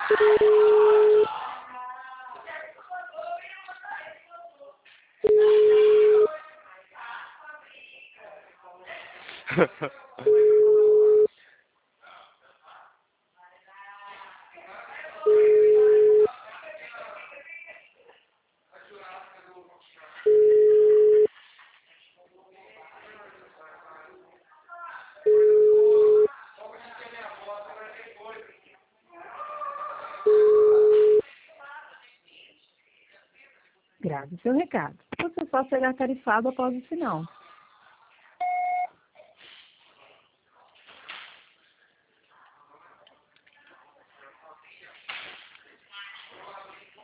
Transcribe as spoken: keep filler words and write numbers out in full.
Grave seu recado. Você só será tarifado após o sinal.